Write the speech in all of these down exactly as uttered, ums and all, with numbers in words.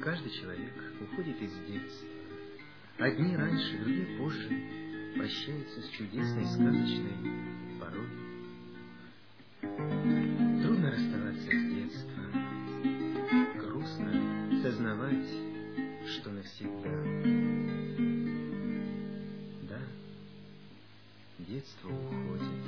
Каждый человек уходит из детства. Одни раньше, другие позже прощаются с чудесной, сказочной порой. Трудно расставаться с детством. Грустно сознавать, что навсегда. Да, детство уходит.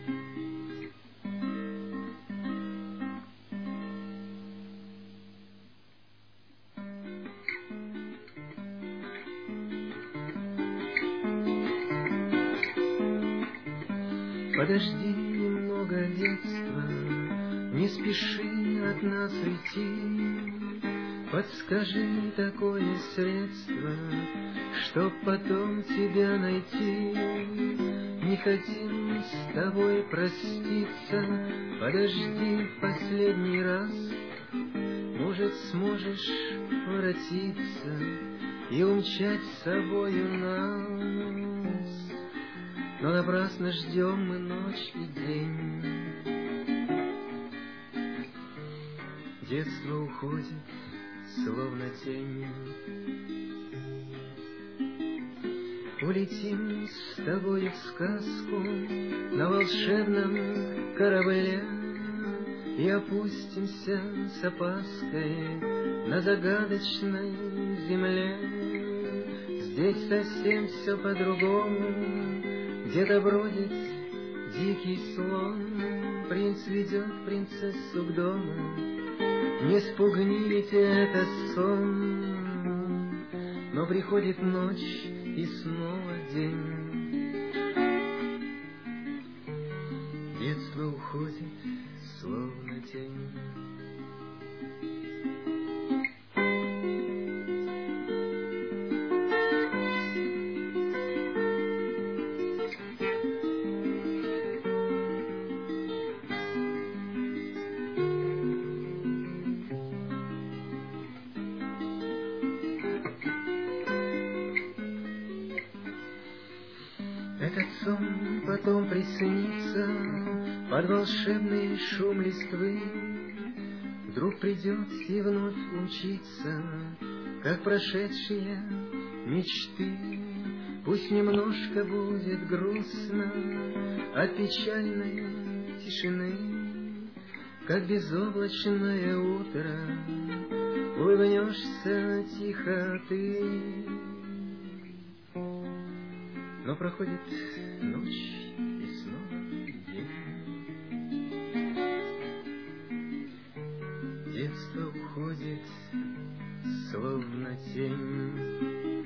Подожди немного, детства, не спеши от нас уйти. Подскажи такое средство, чтоб потом тебя найти. Не хотим с тобой проститься, подожди в последний раз. Может, сможешь воротиться и умчать с собою нас. Но напрасно ждем мы ночь и день. Детство уходит, словно тень. Улетим с тобой в сказку на волшебном корабле и опустимся с опаской на загадочной земле. Здесь совсем все по-другому. Где-то бродит дикий слон, принц ведет принцессу к дому. Не спугните, это сон, но приходит ночь и снова день. Детство уходит, словно тень. Этот сон потом приснится под волшебный шум листвы. Вдруг придет и вновь умчится, как прошедшие мечты. Пусть немножко будет грустно от печальной тишины, как безоблачное утро улыбнешься тихо ты. Но проходит ночь и снова день. Детство уходит, словно тень.